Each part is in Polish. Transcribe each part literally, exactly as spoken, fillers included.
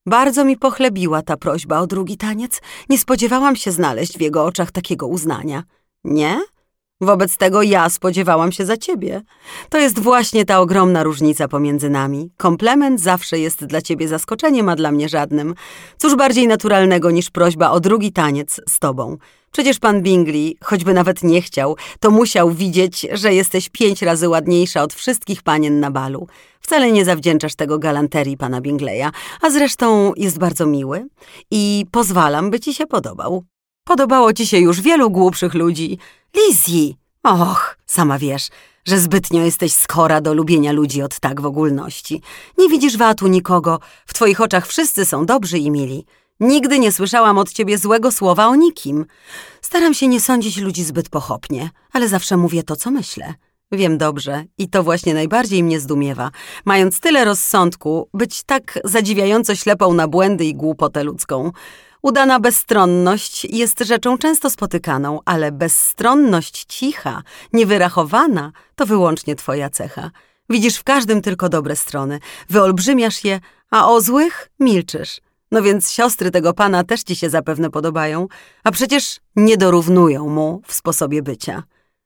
Bardzo mi pochlebiła ta prośba o drugi taniec. Nie spodziewałam się znaleźć w jego oczach takiego uznania. Nie? Wobec tego ja spodziewałam się za ciebie. To jest właśnie ta ogromna różnica pomiędzy nami. Komplement zawsze jest dla ciebie zaskoczeniem, a dla mnie żadnym. Cóż bardziej naturalnego niż prośba o drugi taniec z tobą? Przecież pan Bingley, choćby nawet nie chciał, to musiał widzieć, że jesteś pięć razy ładniejsza od wszystkich panien na balu. Wcale nie zawdzięczasz tego galanterii pana Bingleya, a zresztą jest bardzo miły i pozwalam, by ci się podobał. Podobało ci się już wielu głupszych ludzi. Lizzie! Och, sama wiesz, że zbytnio jesteś skora do lubienia ludzi od tak w ogólności. Nie widzisz watu nikogo, w twoich oczach wszyscy są dobrzy i mili. Nigdy nie słyszałam od ciebie złego słowa o nikim. Staram się nie sądzić ludzi zbyt pochopnie, ale zawsze mówię to, co myślę. Wiem dobrze i to właśnie najbardziej mnie zdumiewa. Mając tyle rozsądku, być tak zadziwiająco ślepą na błędy i głupotę ludzką. Udana bezstronność jest rzeczą często spotykaną, ale bezstronność cicha, niewyrachowana, to wyłącznie twoja cecha. Widzisz w każdym tylko dobre strony, wyolbrzymiasz je, a o złych milczysz. No więc siostry tego pana też ci się zapewne podobają, a przecież nie dorównują mu w sposobie bycia.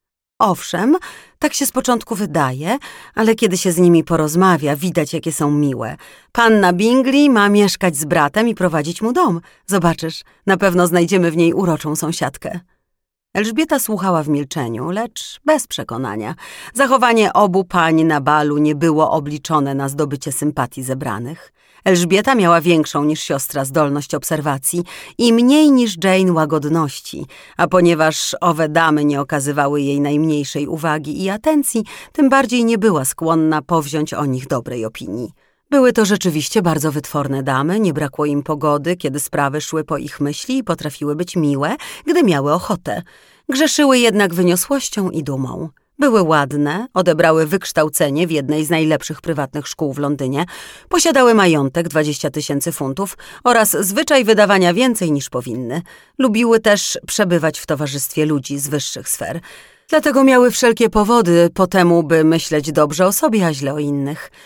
Owszem, tak się z początku wydaje, ale kiedy się z nimi porozmawia, widać, jakie są miłe. Panna Bingley ma mieszkać z bratem i prowadzić mu dom. Zobaczysz, na pewno znajdziemy w niej uroczą sąsiadkę. Elżbieta słuchała w milczeniu, lecz bez przekonania. Zachowanie obu pań na balu nie było obliczone na zdobycie sympatii zebranych. Elżbieta miała większą niż siostra zdolność obserwacji i mniej niż Jane łagodności, a ponieważ owe damy nie okazywały jej najmniejszej uwagi i atencji, tym bardziej nie była skłonna powziąć o nich dobrej opinii. Były to rzeczywiście bardzo wytworne damy, nie brakło im pogody, kiedy sprawy szły po ich myśli i potrafiły być miłe, gdy miały ochotę. Grzeszyły jednak wyniosłością i dumą. Były ładne, odebrały wykształcenie w jednej z najlepszych prywatnych szkół w Londynie, posiadały majątek dwadzieścia tysięcy funtów oraz zwyczaj wydawania więcej niż powinny. Lubiły też przebywać w towarzystwie ludzi z wyższych sfer. Dlatego miały wszelkie powody po temu, by myśleć dobrze o sobie, a źle o innych.